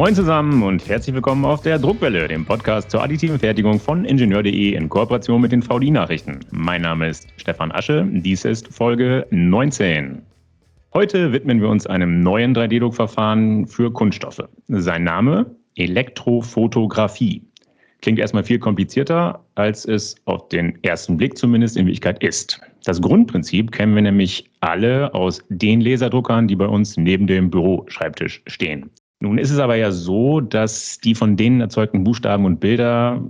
Moin zusammen und herzlich willkommen auf der Druckwelle, dem Podcast zur additiven Fertigung von Ingenieur.de in Kooperation mit den VDI-Nachrichten. Mein Name ist Stefan Asche, dies ist Folge 19. Heute widmen wir uns einem neuen 3D-Druckverfahren für Kunststoffe. Sein Name: Elektrophotografie. Klingt erstmal viel komplizierter, als es auf den ersten Blick zumindest in Wirklichkeit ist. Das Grundprinzip kennen wir nämlich alle aus den Laserdruckern, die bei uns neben dem Büroschreibtisch stehen. Nun ist es aber ja so, dass die von denen erzeugten Buchstaben und Bilder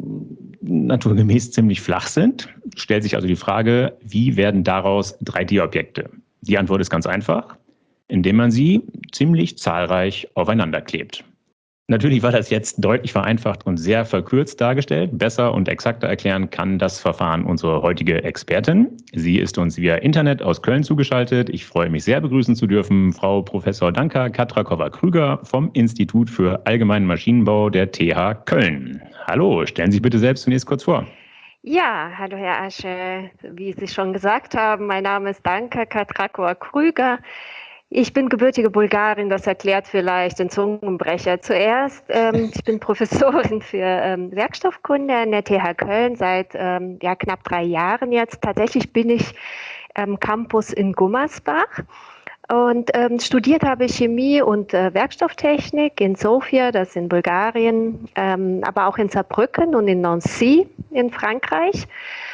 naturgemäß ziemlich flach sind. Stellt sich also die Frage, wie werden daraus 3D-Objekte? Die Antwort ist ganz einfach, indem man sie ziemlich zahlreich aufeinander klebt. Natürlich war das jetzt deutlich vereinfacht und sehr verkürzt dargestellt. Besser und exakter erklären kann das Verfahren unsere heutige Expertin. Sie ist uns via Internet aus Köln zugeschaltet. Ich freue mich sehr, begrüßen zu dürfen Frau Professor Danka Katrakowa-Krüger vom Institut für Allgemeinen Maschinenbau der TH Köln. Hallo, stellen Sie sich bitte selbst zunächst kurz vor. Ja, hallo Herr Asche. Wie Sie schon gesagt haben, mein Name ist Danka Katrakowa-Krüger. Ich bin gebürtige Bulgarin, das erklärt vielleicht den Zungenbrecher zuerst. Ich bin Professorin für Werkstoffkunde an der TH Köln seit knapp 3 Jahren jetzt. Tatsächlich bin ich am Campus in Gummersbach. Und studiert habe ich Chemie und Werkstofftechnik in Sofia, das in Bulgarien, aber auch in Saarbrücken und in Nancy in Frankreich.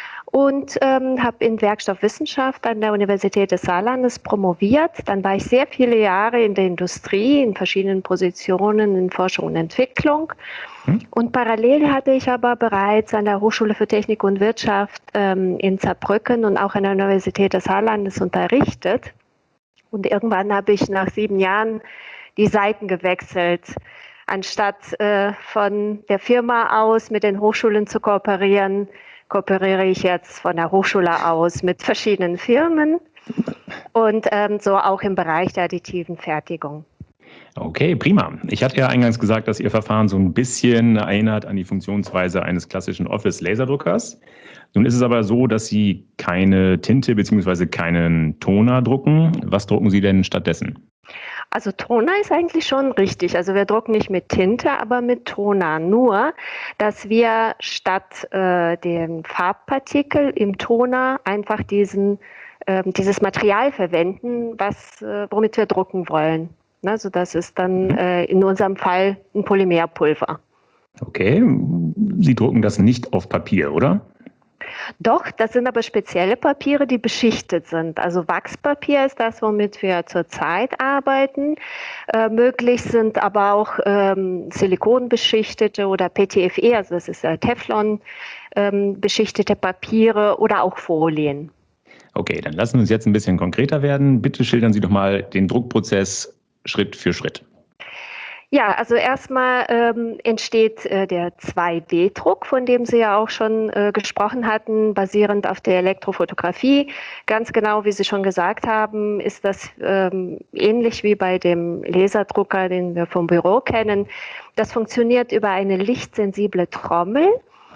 Und habe in Werkstoffwissenschaft an der Universität des Saarlandes promoviert. Dann war ich sehr viele Jahre in der Industrie, in verschiedenen Positionen in Forschung und Entwicklung. Und parallel hatte ich aber bereits an der Hochschule für Technik und Wirtschaft in Saarbrücken und auch an der Universität des Saarlandes unterrichtet. Und irgendwann habe ich nach 7 Jahren die Seiten gewechselt. Anstatt von der Firma aus mit den Hochschulen zu kooperiere ich jetzt von der Hochschule aus mit verschiedenen Firmen und so auch im Bereich der additiven Fertigung. Okay, prima. Ich hatte ja eingangs gesagt, dass Ihr Verfahren so ein bisschen erinnert an die Funktionsweise eines klassischen Office-Laserdruckers. Nun ist es aber so, dass Sie keine Tinte bzw. keinen Toner drucken. Was drucken Sie denn stattdessen? Also Toner ist eigentlich schon richtig. Also wir drucken nicht mit Tinte, aber mit Toner. Nur, dass wir statt den Farbpartikel im Toner einfach dieses Material verwenden, womit wir drucken wollen. Also das ist dann in unserem Fall ein Polymerpulver. Okay, Sie drucken das nicht auf Papier, oder? Doch, das sind aber spezielle Papiere, die beschichtet sind. Also Wachspapier ist das, womit wir zurzeit arbeiten. Möglich sind aber auch silikonbeschichtete oder PTFE, also das ist Teflon beschichtete Papiere oder auch Folien. Okay, dann lassen wir uns jetzt ein bisschen konkreter werden. Bitte schildern Sie doch mal den Druckprozess Schritt für Schritt. Ja, also erstmal entsteht der 2D-Druck, von dem Sie ja auch schon gesprochen hatten, basierend auf der Elektrofotografie. Ganz genau, wie Sie schon gesagt haben, ist das ähnlich wie bei dem Laserdrucker, den wir vom Büro kennen. Das funktioniert über eine lichtsensible Trommel.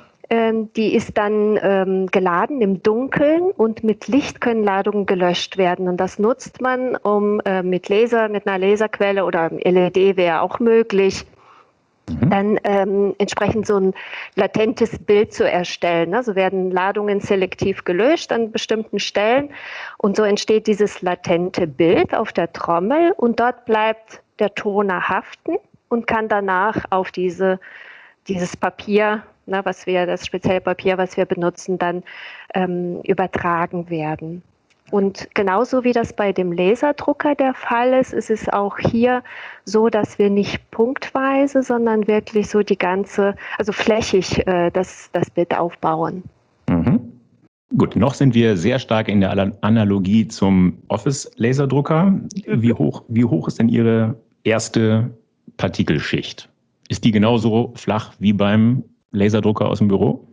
Die ist dann geladen im Dunkeln und mit Licht können Ladungen gelöscht werden. Und das nutzt man, um mit einer Laserquelle oder LED wäre auch möglich, dann entsprechend so ein latentes Bild zu erstellen. Also werden Ladungen selektiv gelöscht an bestimmten Stellen und so entsteht dieses latente Bild auf der Trommel und dort bleibt der Toner haften und kann danach auf dieses Papier, das spezielle Papier, was wir benutzen, dann übertragen werden. Und genauso wie das bei dem Laserdrucker der Fall ist, ist es auch hier so, dass wir nicht punktweise, sondern wirklich so also flächig das Bild aufbauen. Mhm. Gut, noch sind wir sehr stark in der Analogie zum Office-Laserdrucker. Wie hoch ist denn Ihre erste Partikelschicht? Ist die genauso flach wie beim Laserdrucker aus dem Büro?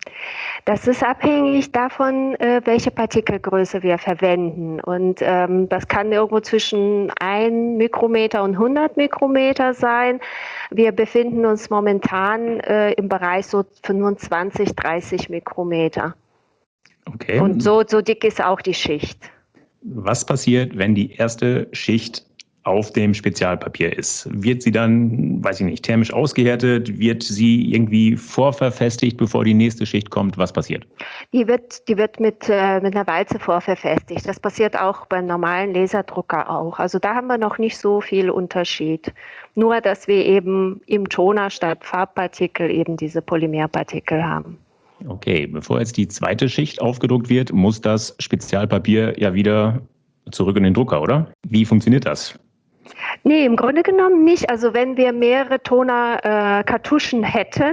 Das ist abhängig davon, welche Partikelgröße wir verwenden. Und das kann irgendwo zwischen 1 Mikrometer und 100 Mikrometer sein. Wir befinden uns momentan im Bereich so 25, 30 Mikrometer. Okay. Und so dick ist auch die Schicht. Was passiert, wenn die erste Schicht auf dem Spezialpapier ist, wird sie dann, weiß ich nicht, thermisch ausgehärtet? Wird sie irgendwie vorverfestigt, bevor die nächste Schicht kommt? Was passiert? Die wird mit einer Walze vorverfestigt. Das passiert auch beim normalen Laserdrucker auch. Also da haben wir noch nicht so viel Unterschied. Nur, dass wir eben im Toner statt Farbpartikel eben diese Polymerpartikel haben. Okay, bevor jetzt die zweite Schicht aufgedruckt wird, muss das Spezialpapier ja wieder zurück in den Drucker, oder? Wie funktioniert das? Nee, im Grunde genommen nicht. Also wenn wir mehrere Toner-Kartuschen hätten,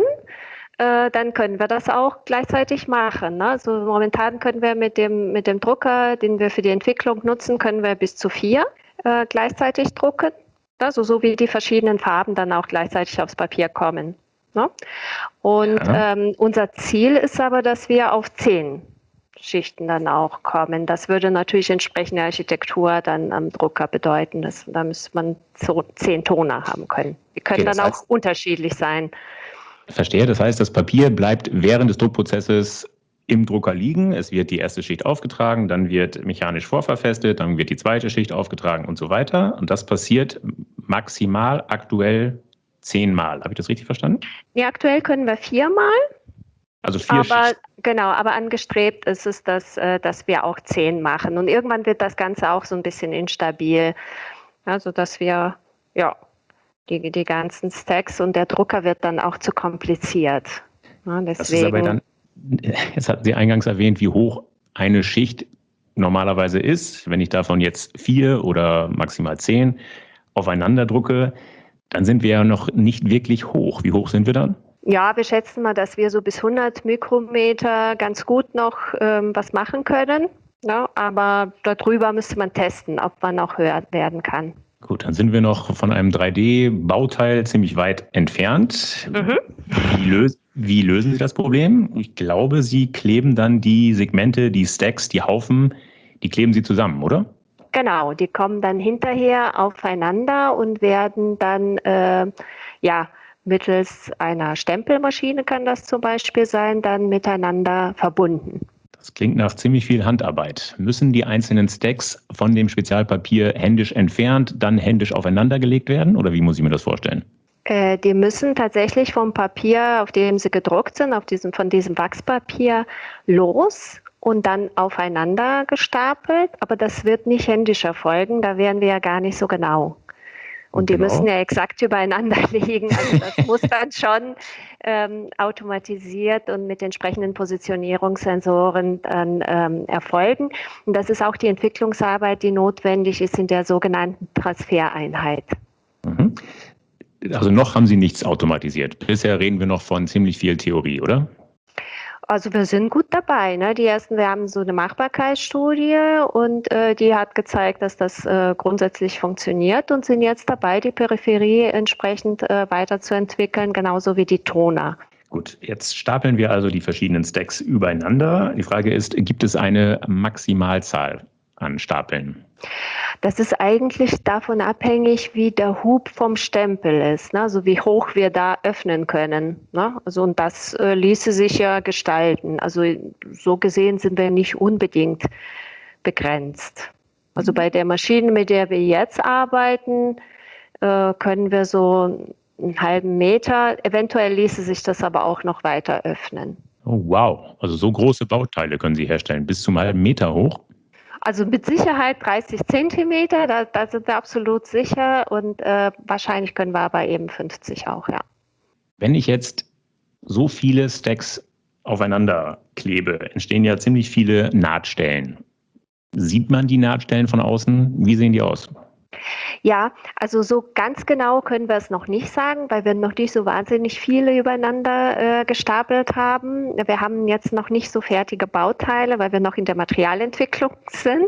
dann können wir das auch gleichzeitig machen. Ne? Also momentan können wir mit dem Drucker, den wir für die Entwicklung nutzen, können wir bis zu 4 gleichzeitig drucken. Also so wie die verschiedenen Farben dann auch gleichzeitig aufs Papier kommen. Ne? Und Ja. unser Ziel ist aber, dass wir auf 10 Schichten dann auch kommen. Das würde natürlich entsprechende Architektur dann am Drucker bedeuten. Da müsste man so 10 Toner haben können. Die können Okay, das dann auch heißt, unterschiedlich sein. verstehe, das heißt, das Papier bleibt während des Druckprozesses im Drucker liegen. Es wird die erste Schicht aufgetragen, dann wird mechanisch vorverfestet, dann wird die zweite Schicht aufgetragen und so weiter. Und das passiert maximal aktuell 10-mal. Habe ich das richtig verstanden? Ja, aktuell können wir 4-mal, Also 4 Schichten. genau, aber angestrebt ist es, dass wir auch 10 machen. Und irgendwann wird das Ganze auch so ein bisschen instabil. Also dass wir, ja, die ganzen Stacks und der Drucker wird dann auch zu kompliziert. Ja, Das ist aber deswegen. dann, jetzt hatten Sie eingangs erwähnt, wie hoch eine Schicht normalerweise ist. Wenn ich davon jetzt 4 oder maximal 10 aufeinander drucke, dann sind wir ja noch nicht wirklich hoch. Wie hoch sind wir dann? Ja, wir schätzen mal, dass wir so bis 100 Mikrometer ganz gut noch was machen können. Ja, aber darüber müsste man testen, ob man noch höher werden kann. Gut, dann sind wir noch von einem 3D-Bauteil ziemlich weit entfernt. Mhm. Wie lösen Sie das Problem? Ich glaube, Sie kleben dann die Segmente, die Stacks, die Haufen, die kleben Sie zusammen, oder? Genau, die kommen dann hinterher aufeinander und werden dann ja, mittels einer Stempelmaschine kann das zum Beispiel sein, dann miteinander verbunden. Das klingt nach ziemlich viel Handarbeit. Müssen die einzelnen Stacks von dem Spezialpapier händisch entfernt, dann händisch aufeinandergelegt werden? Oder wie muss ich mir das vorstellen? Die müssen tatsächlich vom Papier, auf dem sie gedruckt sind, von diesem Wachspapier los und dann aufeinander gestapelt. Aber das wird nicht händisch erfolgen, da wären wir ja gar nicht so genau. Und die müssen Genau. ja exakt übereinander liegen. Also das muss dann schon automatisiert und mit entsprechenden Positionierungssensoren dann erfolgen. Und das ist auch die Entwicklungsarbeit, die notwendig ist in der sogenannten Transfereinheit. Mhm. Also noch haben Sie nichts automatisiert. Bisher reden wir noch von ziemlich viel Theorie, oder? Also wir sind gut dabei. Ne? Wir haben so eine Machbarkeitsstudie und die hat gezeigt, dass das grundsätzlich funktioniert und sind jetzt dabei, die Peripherie entsprechend weiterzuentwickeln, genauso wie die Toner. Gut, jetzt stapeln wir also die verschiedenen Stacks übereinander. Die Frage ist, gibt es eine Maximalzahl an Stapeln? Das ist eigentlich davon abhängig, wie der Hub vom Stempel ist, ne? Also wie hoch wir da öffnen können. Ne? Also und das ließe sich ja gestalten. Also so gesehen sind wir nicht unbedingt begrenzt. Also bei der Maschine, mit der wir jetzt arbeiten, können wir so einen halben Meter, eventuell ließe sich das aber auch noch weiter öffnen. Oh, wow, also so große Bauteile können Sie herstellen, bis zum halben Meter hoch. Also mit Sicherheit 30 Zentimeter, da sind wir absolut sicher und wahrscheinlich können wir aber eben 50 auch, ja. Wenn ich jetzt so viele Stacks aufeinander klebe, entstehen ja ziemlich viele Nahtstellen. Sieht man die Nahtstellen von außen? Wie sehen die aus? Ja, also so ganz genau können wir es noch nicht sagen, weil wir noch nicht so wahnsinnig viele übereinander gestapelt haben. Wir haben jetzt noch nicht so fertige Bauteile, weil wir noch in der Materialentwicklung sind.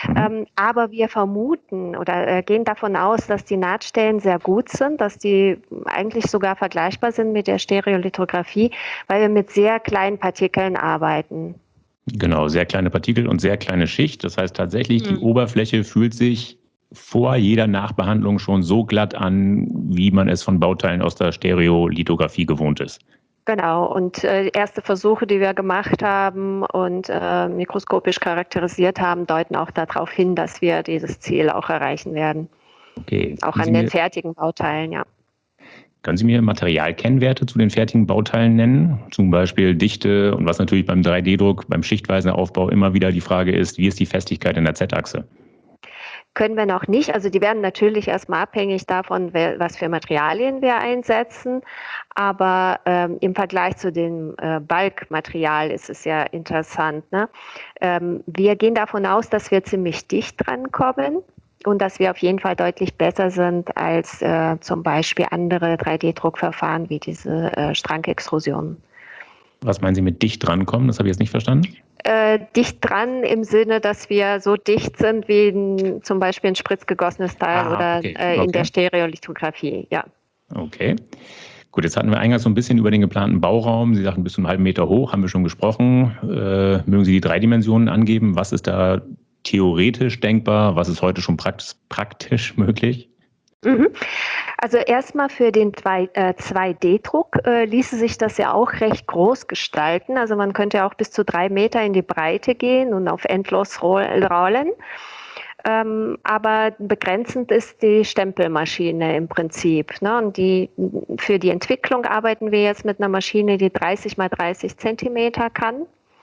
Aber wir vermuten oder gehen davon aus, dass die Nahtstellen sehr gut sind, dass die eigentlich sogar vergleichbar sind mit der Stereolithografie, weil wir mit sehr kleinen Partikeln arbeiten. Genau, sehr kleine Partikel und sehr kleine Schicht. Das heißt tatsächlich, die Oberfläche fühlt sich vor jeder Nachbehandlung schon so glatt an, wie man es von Bauteilen aus der Stereolithografie gewohnt ist. Genau, und erste Versuche, die wir gemacht haben und mikroskopisch charakterisiert haben, deuten auch darauf hin, dass wir dieses Ziel auch erreichen werden. Okay. Auch an den fertigen Bauteilen, ja. Können Sie mir Materialkennwerte zu den fertigen Bauteilen nennen? Zum Beispiel Dichte und was natürlich beim 3D-Druck, beim schichtweisen Aufbau immer wieder die Frage ist, wie ist die Festigkeit in der Z-Achse? Können wir noch nicht. Also die werden natürlich erstmal abhängig davon, was für Materialien wir einsetzen. Aber im Vergleich zu dem Bulkmaterial ist es ja interessant. Ne? Wir gehen davon aus, dass wir ziemlich dicht drankommen und dass wir auf jeden Fall deutlich besser sind als zum Beispiel andere 3D-Druckverfahren wie diese Strankextrusionen. Was meinen Sie mit dicht drankommen? Das habe ich jetzt nicht verstanden. Dicht dran im Sinne, dass wir so dicht sind wie zum Beispiel ein spritzgegossenes Teil oder okay. in der Stereolithografie, ja. Okay. Gut, jetzt hatten wir eingangs so ein bisschen über den geplanten Bauraum. Sie sagten bis zu 1,5 Meter hoch, haben wir schon gesprochen. Mögen Sie die 3 Dimensionen angeben? Was ist da theoretisch denkbar? Was ist heute schon praktisch möglich? Also erstmal für den 2D-Druck ließe sich das ja auch recht groß gestalten. Also man könnte ja auch bis zu 3 Meter in die Breite gehen und auf endlos rollen. Aber begrenzend ist die Stempelmaschine im Prinzip. Ne? Und für die Entwicklung arbeiten wir jetzt mit einer Maschine, die 30 mal 30 Zentimeter kann.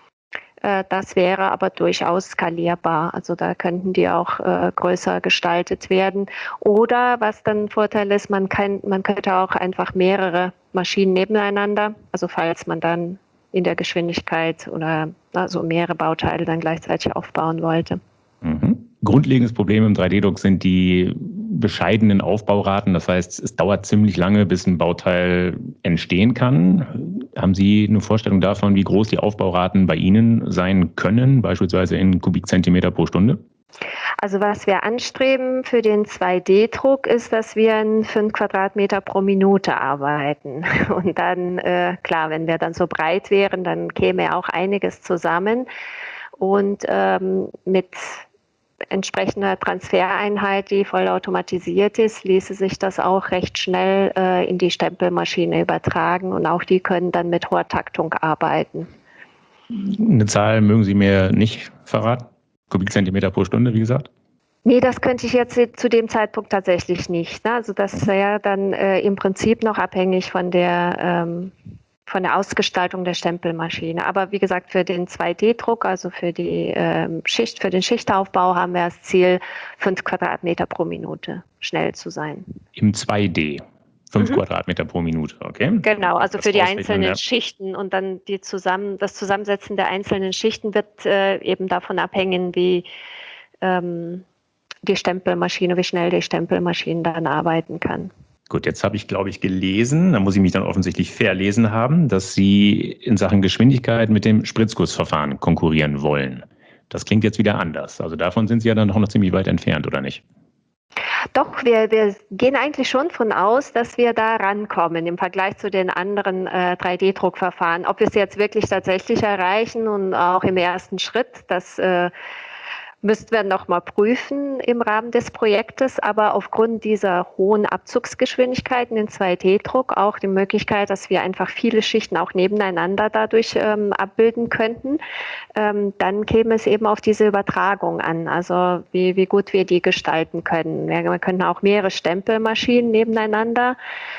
Das wäre aber durchaus skalierbar. Also da könnten die auch größer gestaltet werden. Oder was dann ein Vorteil ist, man könnte auch einfach mehrere Maschinen nebeneinander, also falls man dann in der Geschwindigkeit oder also mehrere Bauteile dann gleichzeitig aufbauen wollte. Grundlegendes Problem im 3D-Druck sind die bescheidenen Aufbauraten. Das heißt, es dauert ziemlich lange, bis ein Bauteil entstehen kann. Haben Sie eine Vorstellung davon, wie groß die Aufbauraten bei Ihnen sein können, beispielsweise in Kubikzentimeter pro Stunde? Also was wir anstreben für den 2D-Druck ist, dass wir in 5 Quadratmeter pro Minute arbeiten. Und dann, klar, wenn wir dann so breit wären, dann käme auch einiges zusammen. Und mit entsprechender Transfereinheit, die vollautomatisiert ist, ließe sich das auch recht schnell in die Stempelmaschine übertragen und auch die können dann mit hoher Taktung arbeiten. Eine Zahl mögen Sie mir nicht verraten? Kubikzentimeter pro Stunde, wie gesagt? Nee, das könnte ich jetzt zu dem Zeitpunkt tatsächlich nicht. Ne? Also das wäre dann im Prinzip noch abhängig von der Ausgestaltung der Stempelmaschine. Aber wie gesagt, für den 2D-Druck, also für den Schichtaufbau, haben wir das Ziel, 5 Quadratmeter pro Minute schnell zu sein. Im 2D? 5 Quadratmeter pro Minute, okay? Genau, also für die einzelnen Schichten und dann das Zusammensetzen der einzelnen Schichten wird eben davon abhängen, wie schnell die Stempelmaschine dann arbeiten kann. Gut, jetzt habe ich, glaube ich, gelesen, da muss ich mich dann offensichtlich verlesen haben, dass Sie in Sachen Geschwindigkeit mit dem Spritzgussverfahren konkurrieren wollen. Das klingt jetzt wieder anders. Also davon sind Sie ja dann doch noch ziemlich weit entfernt, oder nicht? Doch, wir gehen eigentlich schon von aus, dass wir da rankommen im Vergleich zu den anderen 3D-Druckverfahren. Ob wir es jetzt wirklich tatsächlich erreichen und auch im ersten Schritt, das müssten wir noch mal prüfen im Rahmen des Projektes, aber aufgrund dieser hohen Abzugsgeschwindigkeiten in 2D-Druck auch die Möglichkeit, dass wir einfach viele Schichten auch nebeneinander dadurch abbilden könnten, dann käme es eben auf diese Übertragung an, also wie gut wir die gestalten können. Wir können auch mehrere Stempelmaschinen nebeneinander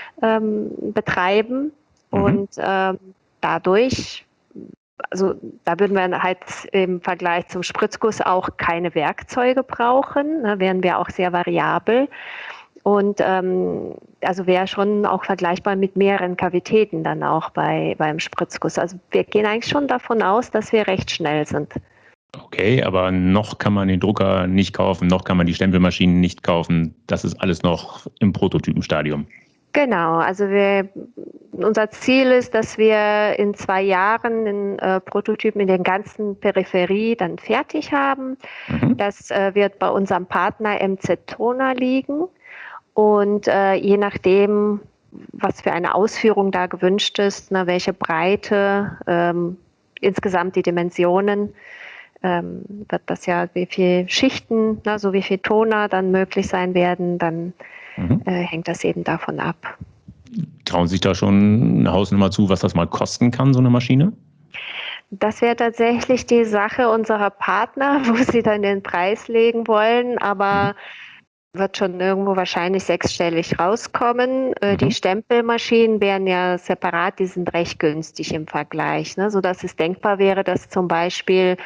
betreiben und dadurch, also da würden wir halt im Vergleich zum Spritzguss auch keine Werkzeuge brauchen, da wären wir auch sehr variabel und also wäre schon auch vergleichbar mit mehreren Kavitäten dann auch beim Spritzguss. Also wir gehen eigentlich schon davon aus, dass wir recht schnell sind. Okay, aber noch kann man den Drucker nicht kaufen, noch kann man die Stempelmaschinen nicht kaufen. Das ist alles noch im Prototypenstadium. Genau, also unser Ziel ist, dass wir in 2 Jahren den Prototypen in der ganzen Peripherie dann fertig haben. Das wird bei unserem Partner MZ-Toner liegen und je nachdem, was für eine Ausführung da gewünscht ist, welche Breite, insgesamt die Dimensionen, wird das ja, wie viele Schichten, so wie viele Toner dann möglich sein werden, dann hängt das eben davon ab. Trauen Sie sich da schon eine Hausnummer zu, was das mal kosten kann, so eine Maschine? Das wäre tatsächlich die Sache unserer Partner, wo sie dann den Preis legen wollen. Aber wird schon irgendwo wahrscheinlich sechsstellig rauskommen. Die Mhm. Stempelmaschinen wären ja separat, die sind recht günstig im Vergleich, ne? Sodass es denkbar wäre, dass zum Beispiel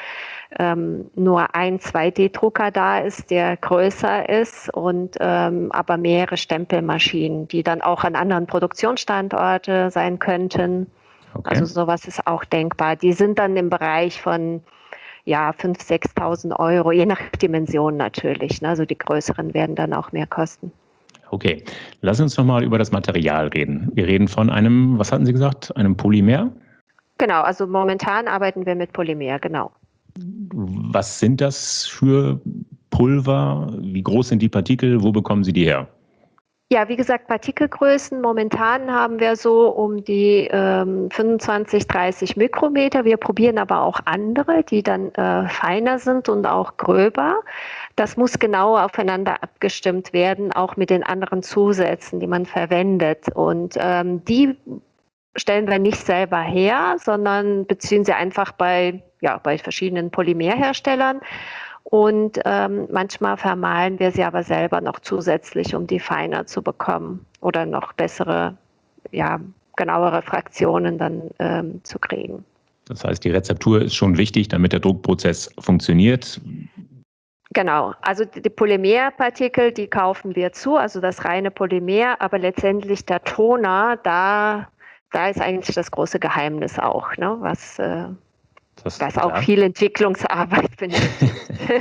nur ein 2D-Drucker da ist, der größer ist und aber mehrere Stempelmaschinen, die dann auch an anderen Produktionsstandorte sein könnten. Okay. Also sowas ist auch denkbar. Die sind dann im Bereich von 5.000, 6.000 Euro, je nach Dimension natürlich. Ne? Also die größeren werden dann auch mehr kosten. Okay. Lass uns nochmal über das Material reden. Wir reden von einem, was hatten Sie gesagt, einem Polymer? Genau, also momentan arbeiten wir mit Polymer, genau. Was sind das für Pulver? Wie groß sind die Partikel? Wo bekommen Sie die her? Ja, wie gesagt, Partikelgrößen. Momentan haben wir so um die 25, 30 Mikrometer. Wir probieren aber auch andere, die dann feiner sind und auch gröber. Das muss genau aufeinander abgestimmt werden, auch mit den anderen Zusätzen, die man verwendet. Und die stellen wir nicht selber her, sondern beziehen sie einfach bei verschiedenen Polymerherstellern. Und manchmal vermahlen wir sie aber selber noch zusätzlich, um die feiner zu bekommen oder noch bessere, genauere Fraktionen dann zu kriegen. Das heißt, die Rezeptur ist schon wichtig, damit der Druckprozess funktioniert. Genau, also die Polymerpartikel, die kaufen wir zu, also das reine Polymer, aber letztendlich der Toner, da ist eigentlich das große Geheimnis auch, ne, was auch viel Entwicklungsarbeit benötigt.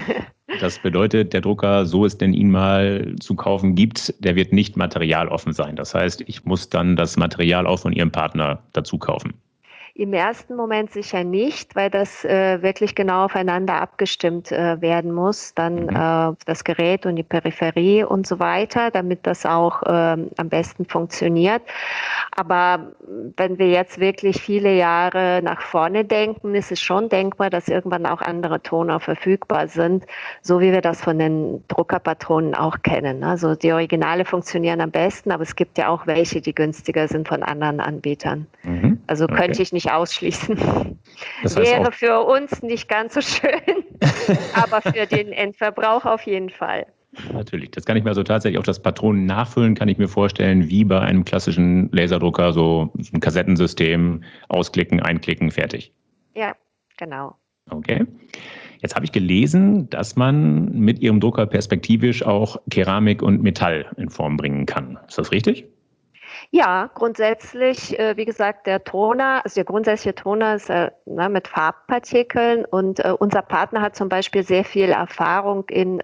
Das bedeutet, der Drucker, so es denn ihn mal zu kaufen gibt, der wird nicht materialoffen sein. Das heißt, ich muss dann das Material auch von Ihrem Partner dazu kaufen. Im ersten Moment sicher nicht, weil das wirklich genau aufeinander abgestimmt werden muss. Dann das Gerät und die Peripherie und so weiter, damit das auch am besten funktioniert. Aber wenn wir jetzt wirklich viele Jahre nach vorne denken, ist es schon denkbar, dass irgendwann auch andere Toner verfügbar sind, so wie wir das von den Druckerpatronen auch kennen. Also die Originale funktionieren am besten, aber es gibt ja auch welche, die günstiger sind von anderen Anbietern. Also könnte ich nicht ausschließen. Das heißt Wäre für uns nicht ganz so schön, aber für den Endverbraucher auf jeden Fall. Natürlich, das kann ich mir also tatsächlich auch das Patronen nachfüllen, kann ich mir vorstellen, wie bei einem klassischen Laserdrucker, so ein Kassettensystem, ausklicken, einklicken, fertig. Ja, genau. Okay. Jetzt habe ich gelesen, dass man mit Ihrem Drucker perspektivisch auch Keramik und Metall in Form bringen kann. Ist das richtig? Ja, grundsätzlich, wie gesagt, der grundsätzliche Toner ist mit Farbpartikeln und unser Partner hat zum Beispiel sehr viel Erfahrung in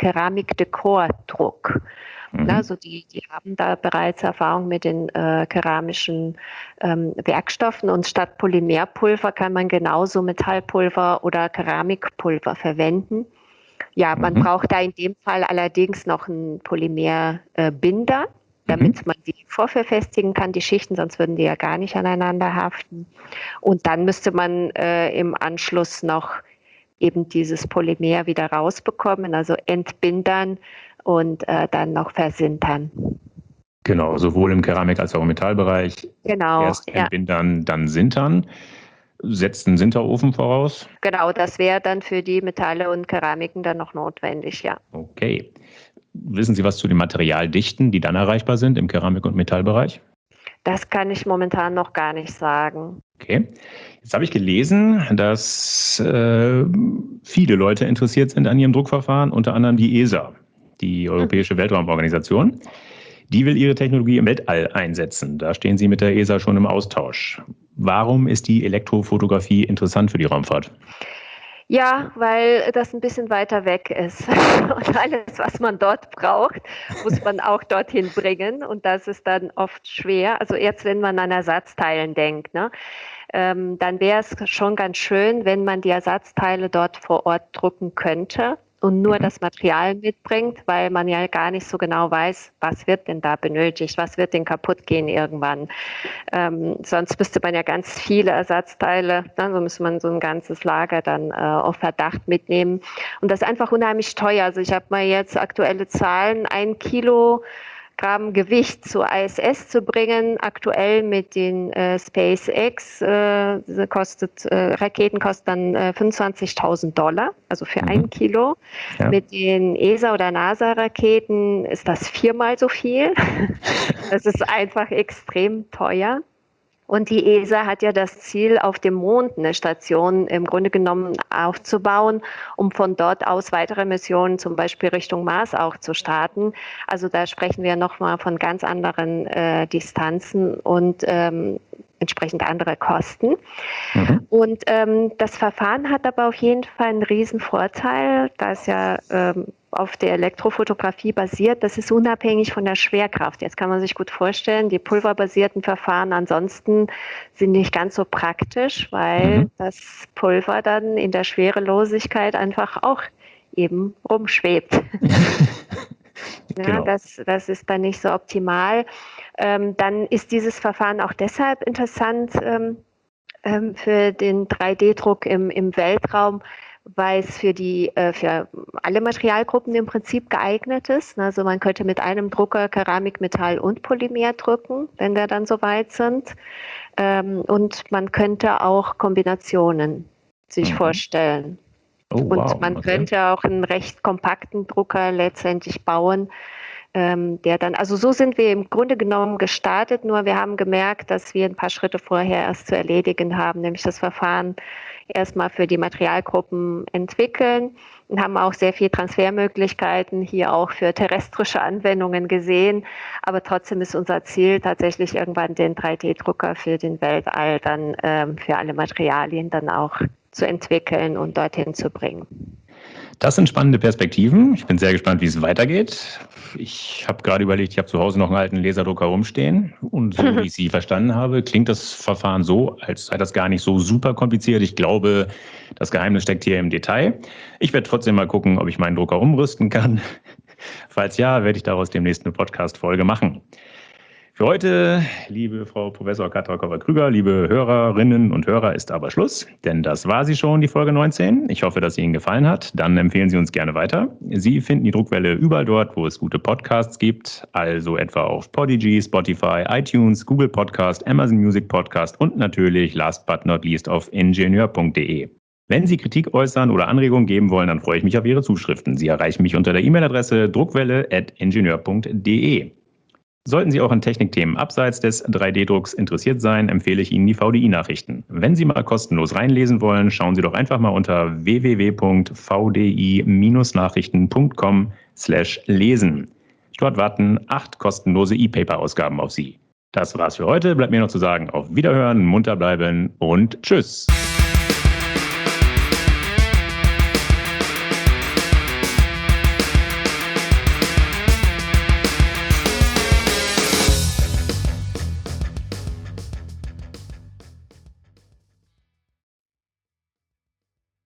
Keramikdekordruck. Also die haben da bereits Erfahrung mit den keramischen Werkstoffen und statt Polymerpulver kann man genauso Metallpulver oder Keramikpulver verwenden. Ja, man braucht da in dem Fall allerdings noch einen Polymerbinder, damit man die vorverfestigen kann, die Schichten, sonst würden die ja gar nicht aneinander haften. Und dann müsste man im Anschluss noch eben dieses Polymer wieder rausbekommen, also entbindern und dann noch versintern. Genau, sowohl im Keramik- als auch im Metallbereich. Genau, Erst entbindern, dann sintern. Setzt einen Sinterofen voraus? Genau, das wäre dann für die Metalle und Keramiken dann noch notwendig, ja. Okay. Wissen Sie was zu den Materialdichten, die dann erreichbar sind im Keramik- und Metallbereich? Das kann ich momentan noch gar nicht sagen. Okay. Jetzt habe ich gelesen, dass viele Leute interessiert sind an Ihrem Druckverfahren, unter anderem die ESA, die Europäische Weltraumorganisation. Die will ihre Technologie im Weltall einsetzen. Da stehen Sie mit der ESA schon im Austausch. Warum ist die Elektrofotografie interessant für die Raumfahrt? Ja, weil das ein bisschen weiter weg ist. Und alles, was man dort braucht, muss man auch dorthin bringen. Und das ist dann oft schwer. Also jetzt, wenn man an Ersatzteilen denkt, ne, dann wäre es schon ganz schön, wenn man die Ersatzteile dort vor Ort drucken könnte und nur das Material mitbringt, weil man ja gar nicht so genau weiß, was wird denn da benötigt, was wird denn kaputt gehen irgendwann. Sonst müsste man ja ganz viele Ersatzteile, so müsste man so ein ganzes Lager dann auf Verdacht mitnehmen. Und das ist einfach unheimlich teuer. Also ich habe mal jetzt aktuelle Zahlen, 1 Kilogramm Kilogramm Gewicht zur ISS zu bringen. Aktuell mit den SpaceX Raketen kosten dann $25.000, also für 1 Kilo. Ja. Mit den ESA- oder NASA-Raketen ist das 4-mal so viel. Das ist einfach extrem teuer. Und die ESA hat ja das Ziel, auf dem Mond eine Station im Grunde genommen aufzubauen, um von dort aus weitere Missionen, zum Beispiel Richtung Mars, auch zu starten. Also da sprechen wir nochmal von ganz anderen Distanzen und entsprechend andere Kosten. Und das Verfahren hat aber auf jeden Fall einen riesen Vorteil, da es ja auf der Elektrofotografie basiert. Das ist unabhängig von der Schwerkraft. Jetzt kann man sich gut vorstellen, die pulverbasierten Verfahren ansonsten sind nicht ganz so praktisch, weil das Pulver dann in der Schwerelosigkeit einfach auch eben rumschwebt. Genau. Ja, das ist dann nicht so optimal. Dann ist dieses Verfahren auch deshalb interessant für den 3D-Druck im Weltraum, weil es für alle Materialgruppen im Prinzip geeignet ist. Also man könnte mit einem Drucker Keramik, Metall und Polymer drucken, wenn wir dann soweit sind. Und man könnte auch Kombinationen sich vorstellen. Oh, wow. Und man könnte auch einen recht kompakten Drucker letztendlich bauen, der dann, also so sind wir im Grunde genommen gestartet, nur wir haben gemerkt, dass wir ein paar Schritte vorher erst zu erledigen haben, nämlich das Verfahren erstmal für die Materialgruppen entwickeln und haben auch sehr viel Transfermöglichkeiten hier auch für terrestrische Anwendungen gesehen, aber trotzdem ist unser Ziel tatsächlich irgendwann den 3D-Drucker für den Weltall dann für alle Materialien dann auch zu entwickeln und dorthin zu bringen. Das sind spannende Perspektiven. Ich bin sehr gespannt, wie es weitergeht. Ich habe gerade überlegt, ich habe zu Hause noch einen alten Laserdrucker rumstehen und so wie ich Sie verstanden habe, klingt das Verfahren so, als sei das gar nicht so super kompliziert. Ich glaube, das Geheimnis steckt hier im Detail. Ich werde trotzdem mal gucken, ob ich meinen Drucker umrüsten kann. Falls ja, werde ich daraus demnächst eine Podcast-Folge machen. Für heute, liebe Frau Professor Katrakova-Krüger, liebe Hörerinnen und Hörer, ist aber Schluss, denn das war sie schon, die Folge 19. Ich hoffe, dass sie Ihnen gefallen hat. Dann empfehlen Sie uns gerne weiter. Sie finden die Druckwelle überall dort, wo es gute Podcasts gibt, also etwa auf Podigy, Spotify, iTunes, Google Podcast, Amazon Music Podcast und natürlich, last but not least, auf ingenieur.de. Wenn Sie Kritik äußern oder Anregungen geben wollen, dann freue ich mich auf Ihre Zuschriften. Sie erreichen mich unter der E-Mail-Adresse druckwelle@ingenieur.de. Sollten Sie auch an Technikthemen abseits des 3D-Drucks interessiert sein, empfehle ich Ihnen die VDI-Nachrichten. Wenn Sie mal kostenlos reinlesen wollen, schauen Sie doch einfach mal unter www.vdi-nachrichten.com/lesen. Dort warten 8 kostenlose E-Paper-Ausgaben auf Sie. Das war's für heute. Bleibt mir noch zu sagen, auf Wiederhören, munter bleiben und tschüss.